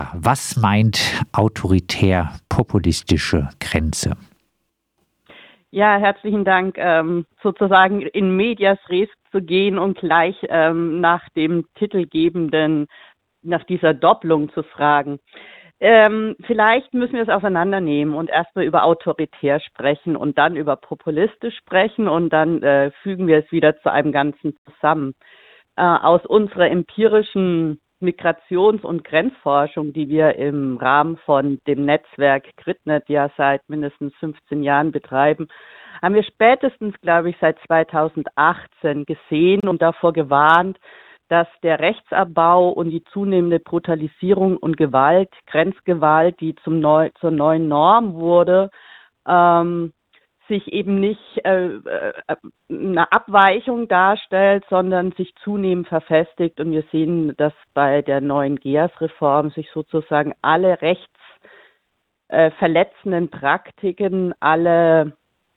Was meint autoritär-populistische Grenze? Ja, herzlichen Dank. Sozusagen in medias res zu gehen und gleich nach dem Titelgebenden, nach dieser Doppelung zu fragen. Vielleicht müssen wir es auseinandernehmen und erstmal über autoritär sprechen und dann über populistisch sprechen und dann fügen wir es wieder zu einem Ganzen zusammen. Aus unserer empirischen Migrations- und Grenzforschung, die wir im Rahmen von dem Netzwerk GridNet ja seit mindestens 15 Jahren betreiben, haben wir spätestens, glaube ich, seit 2018 gesehen und davor gewarnt, dass der Rechtsabbau und die zunehmende Brutalisierung und Gewalt, Grenzgewalt, die zur neuen Norm wurde, sich eben nicht eine Abweichung darstellt, sondern sich zunehmend verfestigt. Und wir sehen, dass bei der neuen GEAS-Reform sich sozusagen alle rechtsverletzenden Praktiken, alle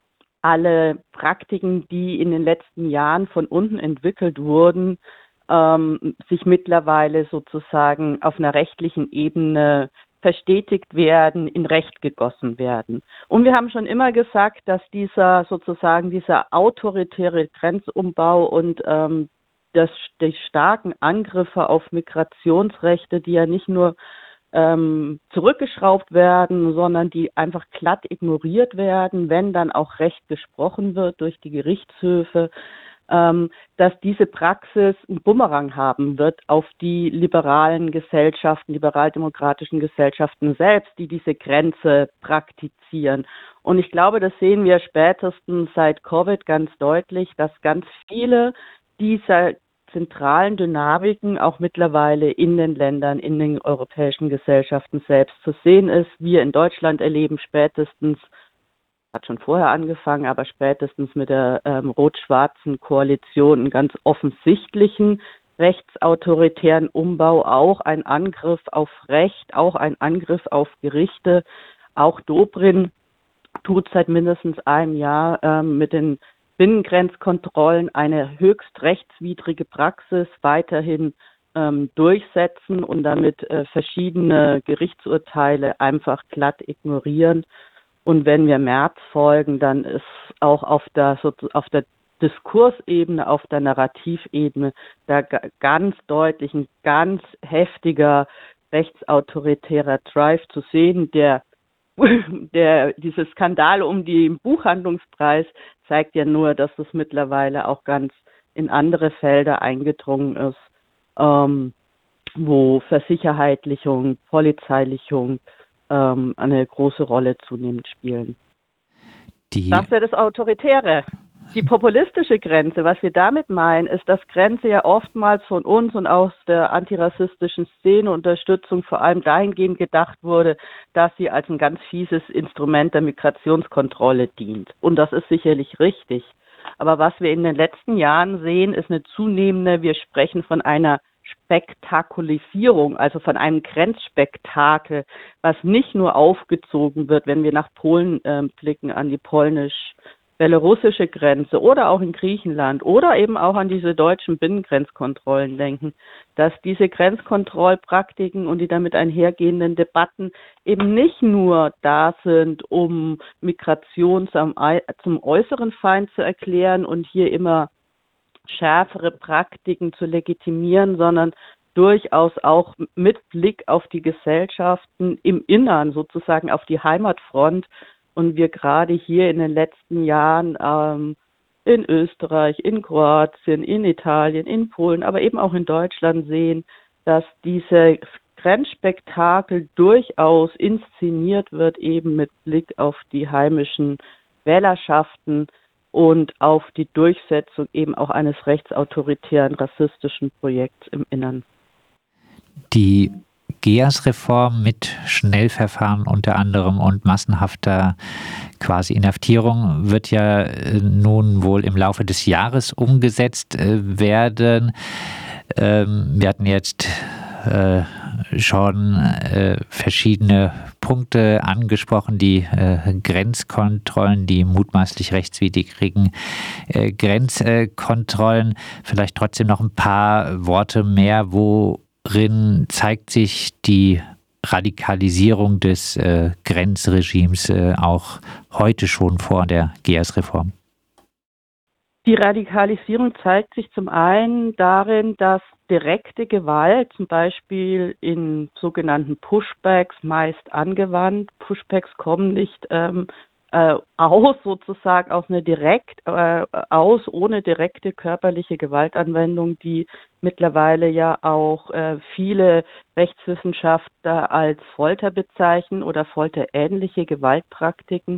Praktiken, die in den letzten Jahren von unten entwickelt wurden, sich mittlerweile sozusagen auf einer rechtlichen Ebene verstetigt werden, in Recht gegossen werden. Und wir haben schon immer gesagt, dass dieser autoritäre Grenzumbau und die starken Angriffe auf Migrationsrechte, die ja nicht nur zurückgeschraubt werden, sondern die einfach glatt ignoriert werden, wenn dann auch Recht gesprochen wird durch die Gerichtshöfe, dass diese Praxis einen Bumerang haben wird auf die liberalen Gesellschaften, liberaldemokratischen Gesellschaften selbst, die diese Grenze praktizieren. Und ich glaube, das sehen wir spätestens seit Covid ganz deutlich, dass ganz viele dieser zentralen Dynamiken auch mittlerweile in den Ländern, in den europäischen Gesellschaften selbst zu sehen ist. Wir in Deutschland erleben spätestens, hat schon vorher angefangen, aber spätestens mit der rot-schwarzen Koalition einen ganz offensichtlichen rechtsautoritären Umbau, auch ein Angriff auf Recht, auch ein Angriff auf Gerichte. Auch Dobrindt tut seit mindestens einem Jahr mit den Binnengrenzkontrollen eine höchst rechtswidrige Praxis weiterhin durchsetzen und damit verschiedene Gerichtsurteile einfach glatt ignorieren. Und wenn wir Merz folgen, dann ist auch auf der Diskursebene, auf der Narrativebene da ganz deutlich ein ganz heftiger rechtsautoritärer Drive zu sehen, diese Skandale um den Buchhandlungspreis zeigt ja nur, dass es mittlerweile auch ganz in andere Felder eingedrungen ist, wo Versicherheitlichung, Polizeilichung eine große Rolle zunehmend spielen. Das wäre das Autoritäre. Die populistische Grenze, was wir damit meinen, ist, dass Grenze ja oftmals von uns und aus der antirassistischen Szene Unterstützung vor allem dahingehend gedacht wurde, dass sie als ein ganz fieses Instrument der Migrationskontrolle dient. Und das ist sicherlich richtig. Aber was wir in den letzten Jahren sehen, ist eine zunehmende, wir sprechen von einer Spektakulisierung, also von einem Grenzspektakel, was nicht nur aufgezogen wird, wenn wir nach Polen blicken, an die polnisch-belarussische Grenze oder auch in Griechenland oder eben auch an diese deutschen Binnengrenzkontrollen denken, dass diese Grenzkontrollpraktiken und die damit einhergehenden Debatten eben nicht nur da sind, um Migration zum äußeren Feind zu erklären und hier immer schärfere Praktiken zu legitimieren, sondern durchaus auch mit Blick auf die Gesellschaften im Innern, sozusagen auf die Heimatfront. Und wir gerade hier in den letzten Jahren in Österreich, in Kroatien, in Italien, in Polen, aber eben auch in Deutschland sehen, dass diese Grenzspektakel durchaus inszeniert wird, eben mit Blick auf die heimischen Wählerschaften und auf die Durchsetzung eben auch eines rechtsautoritären, rassistischen Projekts im Innern. Die GEAS-Reform mit Schnellverfahren unter anderem und massenhafter quasi Inhaftierung wird ja nun wohl im Laufe des Jahres umgesetzt werden. Wir hatten jetzt schon verschiedene Punkte angesprochen, die Grenzkontrollen, die mutmaßlich rechtswidrigen Grenzkontrollen. Vielleicht trotzdem noch ein paar Worte mehr, worin zeigt sich die Radikalisierung des Grenzregimes auch heute schon vor der GEAS-Reform? Die Radikalisierung zeigt sich zum einen darin, dass direkte Gewalt, zum Beispiel in sogenannten Pushbacks, meist angewandt. Pushbacks kommen nicht aus sozusagen ohne direkte körperliche Gewaltanwendung, die mittlerweile ja auch viele Rechtswissenschaftler als Folter bezeichnen oder folterähnliche Gewaltpraktiken.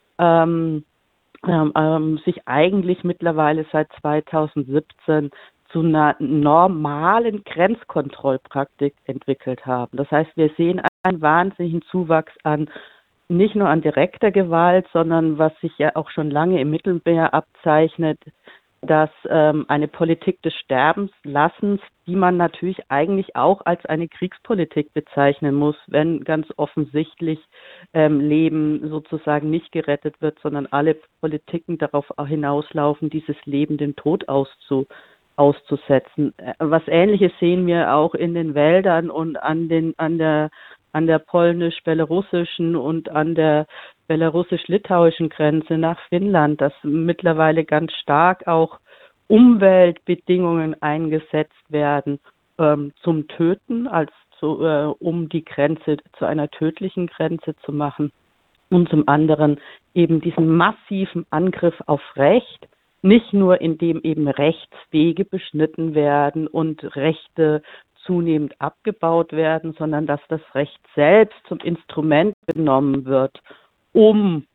Sich eigentlich mittlerweile seit 2017 zu einer normalen Grenzkontrollpraktik entwickelt haben. Das heißt, wir sehen einen wahnsinnigen Zuwachs an nicht nur an direkter Gewalt, sondern was sich ja auch schon lange im Mittelmeer abzeichnet, dass eine Politik des Sterbenslassens, die man natürlich eigentlich auch als eine Kriegspolitik bezeichnen muss, wenn ganz offensichtlich Leben sozusagen nicht gerettet wird, sondern alle Politiken darauf hinauslaufen, dieses Leben dem Tod auszusetzen. Was Ähnliches sehen wir auch in den Wäldern und an der polnisch-belarussischen und an der belarussisch-litauischen Grenze nach Finnland, dass mittlerweile ganz stark auch Umweltbedingungen eingesetzt werden zum Töten, um die Grenze zu einer tödlichen Grenze zu machen. Und zum anderen eben diesen massiven Angriff auf Recht, nicht nur indem eben Rechtswege beschnitten werden und Rechte zunehmend abgebaut werden, sondern dass das Recht selbst zum Instrument genommen wird, um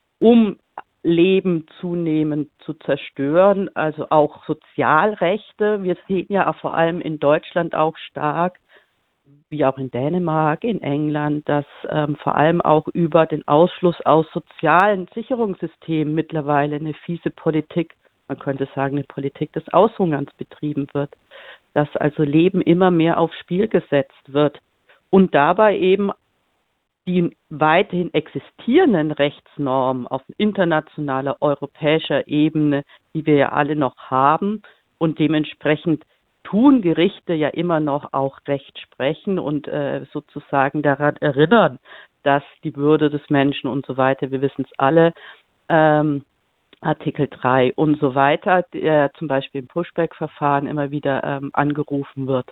Leben zunehmend zu zerstören, also auch Sozialrechte. Wir sehen ja vor allem in Deutschland auch stark, wie auch in Dänemark, in England, dass vor allem auch über den Ausschluss aus sozialen Sicherungssystemen mittlerweile eine fiese Politik, man könnte sagen, eine Politik des Aushungerns betrieben wird, dass also Leben immer mehr aufs Spiel gesetzt wird und dabei eben die weiterhin existierenden Rechtsnormen auf internationaler, europäischer Ebene, die wir ja alle noch haben und dementsprechend tun Gerichte ja immer noch auch Recht sprechen und sozusagen daran erinnern, dass die Würde des Menschen und so weiter, wir wissen es alle, Artikel 3 und so weiter, der zum Beispiel im Pushback-Verfahren immer wieder angerufen wird.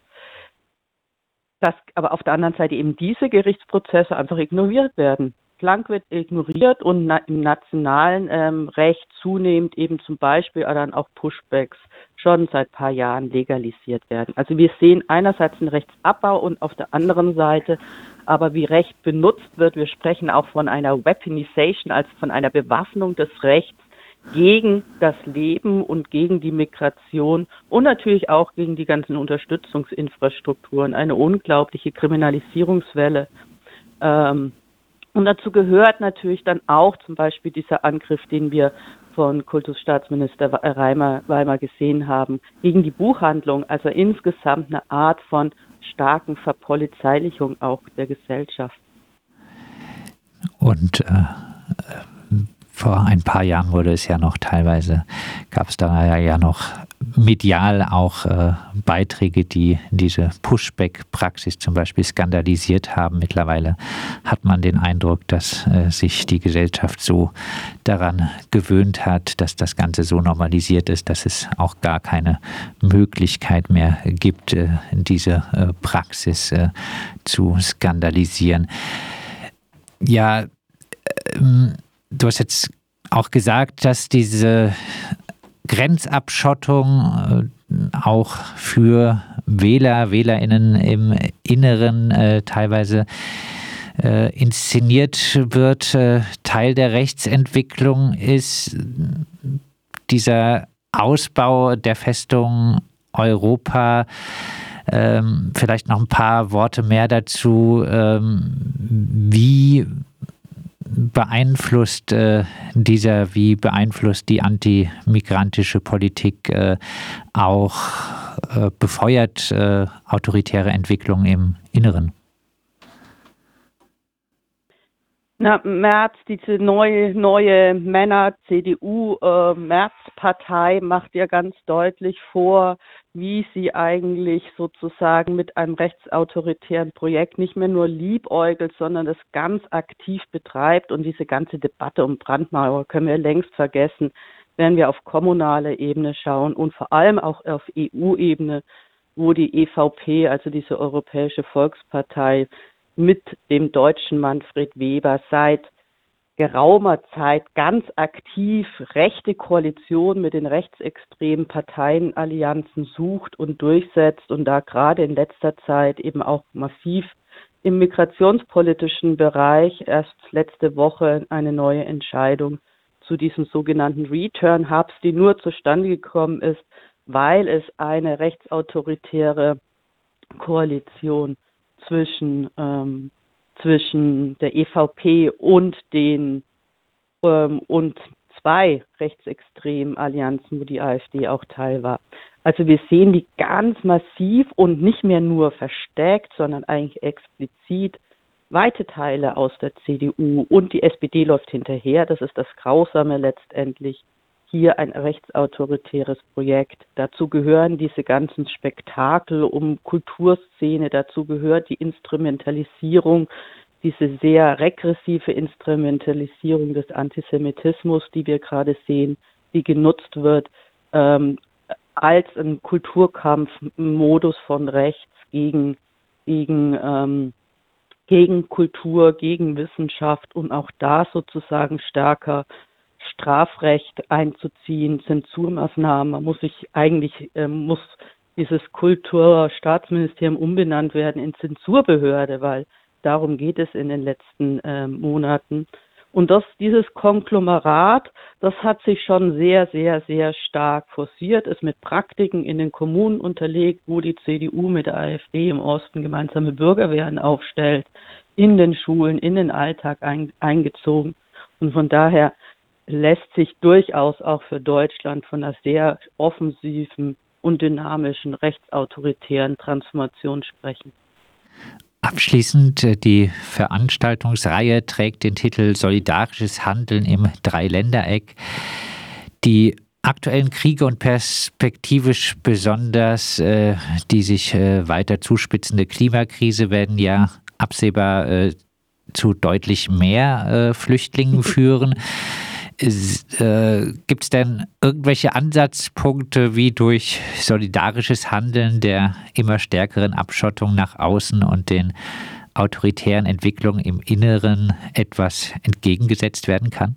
Dass aber auf der anderen Seite eben diese Gerichtsprozesse einfach ignoriert werden. Blank wird ignoriert und im nationalen Recht zunehmend eben zum Beispiel dann auch Pushbacks schon seit ein paar Jahren legalisiert werden. Also wir sehen einerseits einen Rechtsabbau und auf der anderen Seite aber wie Recht benutzt wird. Wir sprechen auch von einer Weaponization, also von einer Bewaffnung des Rechts gegen das Leben und gegen die Migration und natürlich auch gegen die ganzen Unterstützungsinfrastrukturen. Eine unglaubliche Kriminalisierungswelle. Und dazu gehört natürlich dann auch zum Beispiel dieser Angriff, den wir von Kultusstaatsminister Weimar gesehen haben, gegen die Buchhandlung, also insgesamt eine Art von starken Verpolizeilichung auch der Gesellschaft. Und vor ein paar Jahren wurde es ja noch teilweise, gab es da ja noch medial auch Beiträge, die diese Pushback-Praxis zum Beispiel skandalisiert haben. Mittlerweile hat man den Eindruck, dass sich die Gesellschaft so daran gewöhnt hat, dass das Ganze so normalisiert ist, dass es auch gar keine Möglichkeit mehr gibt, diese Praxis zu skandalisieren. Ja, du hast jetzt auch gesagt, dass diese Grenzabschottung auch für WählerInnen im Inneren teilweise inszeniert wird. Teil der Rechtsentwicklung ist dieser Ausbau der Festung Europa. Vielleicht noch ein paar Worte mehr dazu. Wie beeinflusst die antimigrantische Politik auch befeuert autoritäre Entwicklungen im Inneren? Merz, diese neue Männer-CDU-Merz-Partei macht ja ganz deutlich vor, wie sie eigentlich sozusagen mit einem rechtsautoritären Projekt nicht mehr nur liebäugelt, sondern es ganz aktiv betreibt. Und diese ganze Debatte um Brandmauer können wir längst vergessen, wenn wir auf kommunaler Ebene schauen und vor allem auch auf EU-Ebene, wo die EVP, also diese Europäische Volkspartei, mit dem deutschen Manfred Weber seit geraumer Zeit ganz aktiv rechte Koalition mit den rechtsextremen Parteienallianzen sucht und durchsetzt und da gerade in letzter Zeit eben auch massiv im migrationspolitischen Bereich erst letzte Woche eine neue Entscheidung zu diesen sogenannten Return Hubs, die nur zustande gekommen ist, weil es eine rechtsautoritäre Koalition zwischen der EVP und und zwei rechtsextremen Allianzen, wo die AfD auch Teil war. Also wir sehen die ganz massiv und nicht mehr nur verstärkt, sondern eigentlich explizit weite Teile aus der CDU und die SPD läuft hinterher. Das ist das Grausame letztendlich. Hier ein rechtsautoritäres Projekt. Dazu gehören diese ganzen Spektakel um Kulturszene, dazu gehört die Instrumentalisierung, diese sehr regressive Instrumentalisierung des Antisemitismus, die wir gerade sehen, die genutzt wird als ein Kulturkampfmodus von rechts gegen Kultur, gegen Wissenschaft und auch da sozusagen stärker Strafrecht einzuziehen, Zensurmaßnahmen, muss dieses Kulturstaatsministerium umbenannt werden in Zensurbehörde, weil darum geht es in den letzten Monaten. Und dieses Konglomerat, das hat sich schon sehr, sehr, sehr stark forciert, ist mit Praktiken in den Kommunen unterlegt, wo die CDU mit der AfD im Osten gemeinsame Bürgerwehren aufstellt, in den Schulen, in den Alltag eingezogen. Und von daher lässt sich durchaus auch für Deutschland von einer sehr offensiven und dynamischen rechtsautoritären Transformation sprechen. Abschließend, die Veranstaltungsreihe trägt den Titel Solidarisches Handeln im Dreiländereck. Die aktuellen Kriege und perspektivisch besonders die sich weiter zuspitzende Klimakrise werden ja absehbar zu deutlich mehr Flüchtlingen führen. Gibt es denn irgendwelche Ansatzpunkte, wie durch solidarisches Handeln der immer stärkeren Abschottung nach außen und den autoritären Entwicklungen im Inneren etwas entgegengesetzt werden kann?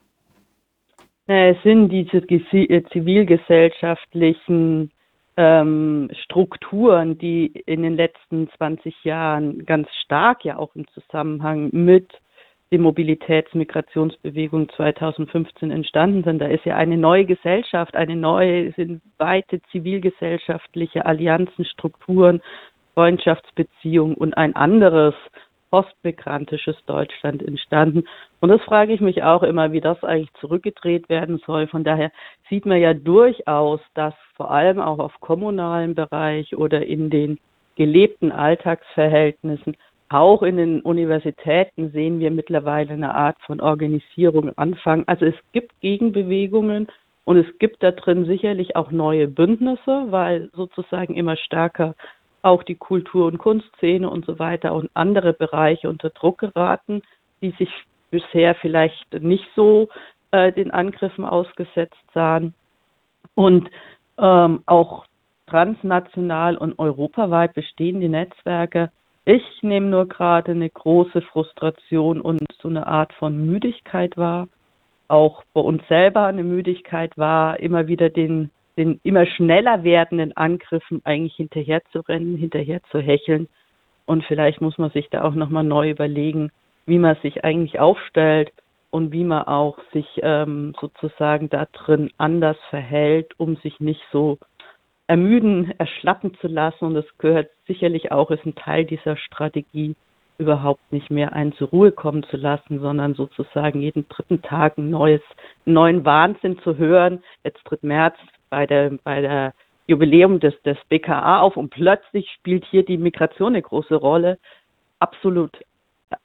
Es sind diese zivilgesellschaftlichen Strukturen, die in den letzten 20 Jahren ganz stark ja auch im Zusammenhang mit die Mobilitätsmigrationsbewegung 2015 entstanden sind. Da ist ja eine neue Gesellschaft, sind weite zivilgesellschaftliche Allianzen, Strukturen, Freundschaftsbeziehungen und ein anderes postmigrantisches Deutschland entstanden. Und das frage ich mich auch immer, wie das eigentlich zurückgedreht werden soll. Von daher sieht man ja durchaus, dass vor allem auch auf kommunalem Bereich oder in den gelebten Alltagsverhältnissen auch in den Universitäten sehen wir mittlerweile eine Art von Organisierung anfangen. Also es gibt Gegenbewegungen und es gibt da drin sicherlich auch neue Bündnisse, weil sozusagen immer stärker auch die Kultur- und Kunstszene und so weiter und andere Bereiche unter Druck geraten, die sich bisher vielleicht nicht so den Angriffen ausgesetzt sahen. Und auch transnational und europaweit bestehen die Netzwerke. Ich nehme nur gerade eine große Frustration und so eine Art von Müdigkeit wahr. Auch bei uns selber eine Müdigkeit war, immer wieder den immer schneller werdenden Angriffen eigentlich hinterher zu rennen, hinterher zu hecheln. Und vielleicht muss man sich da auch nochmal neu überlegen, wie man sich eigentlich aufstellt und wie man auch sich sozusagen da drin anders verhält, um sich nicht so erschlappen zu lassen. Und das gehört sicherlich auch, ist ein Teil dieser Strategie, überhaupt nicht mehr einen zur Ruhe kommen zu lassen, sondern sozusagen jeden dritten Tag einen neuen Wahnsinn zu hören. Jetzt tritt Merz bei der Jubiläum des BKA auf und plötzlich spielt hier die Migration eine große Rolle. Absolut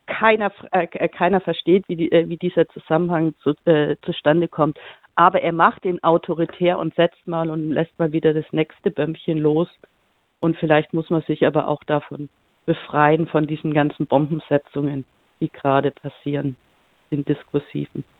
keiner versteht, wie dieser Zusammenhang zustande kommt. Aber er macht ihn autoritär und setzt mal und lässt mal wieder das nächste Bömmchen los. Und vielleicht muss man sich aber auch davon befreien, von diesen ganzen Bombensetzungen, die gerade passieren, den diskursiven.